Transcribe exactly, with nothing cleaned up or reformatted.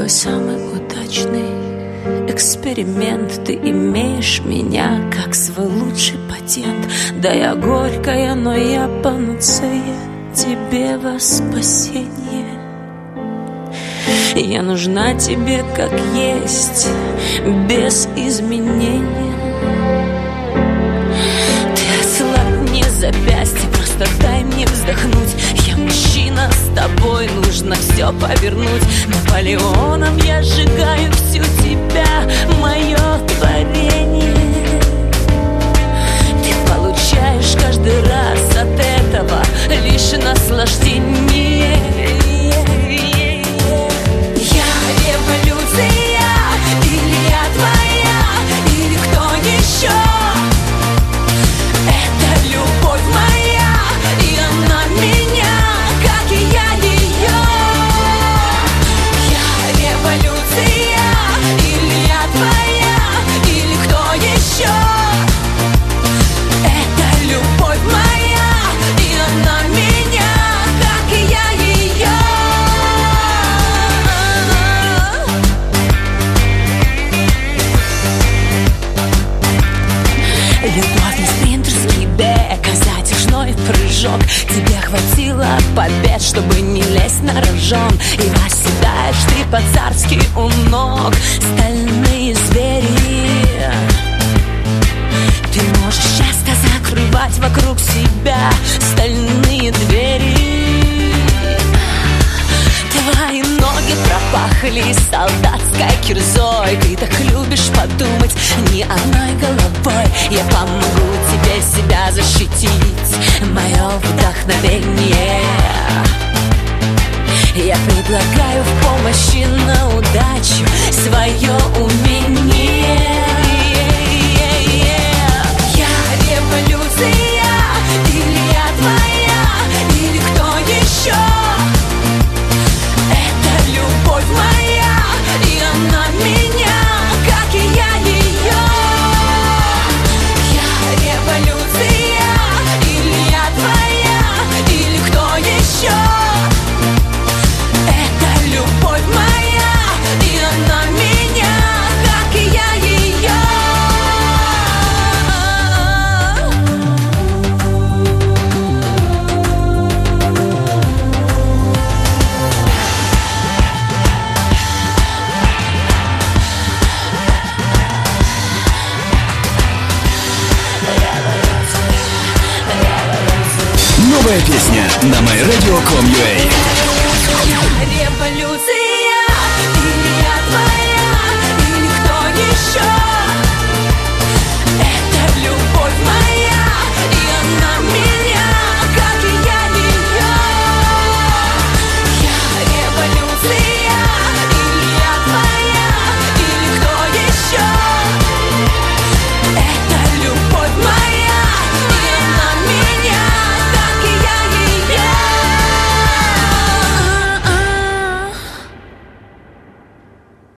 твой самый удачный эксперимент. Ты имеешь меня как свой лучший патент. Да, я горькая, но я панацея тебе во спасение. Я нужна тебе как есть, без изменения. Ты ослабни запястье, просто дай мне вздохнуть. Я мужчина, с тобой нужно все повернуть. Наполеоном я сжигаю всю тебя, мое творение. Ты получаешь каждый раз от этого лишь наслаждение. Я революция, или я твоя, или кто еще? Это любовь моя, и она меня, как и я ее. Я революция, или я твоя, или кто еще? Это любовь моя, и она меня, как и я ее. Любовь не спринтерский бег, а затяжной прыжок. Тебе хватило побед, чтобы не лезть на рожон. И восседаешь ты по-царски у ног стальные звери. Ты можешь часто закрывать вокруг себя стальные двери. Твои ноги пропахли солдатской кирзой. Ты так любишь подумать не одной головой. Я помогу тебе себя защитить, мое вдохновение. Я предлагаю в помощи на удачу свое умение. Я революция, или я твоя, или кто еще? Это любовь моя, и она меня, как и я ее. Я революция, или я твоя, или кто еще? Это любовь моя, и она меня, как и я ее. Новая песня на my radio точка com точка ua. Революция.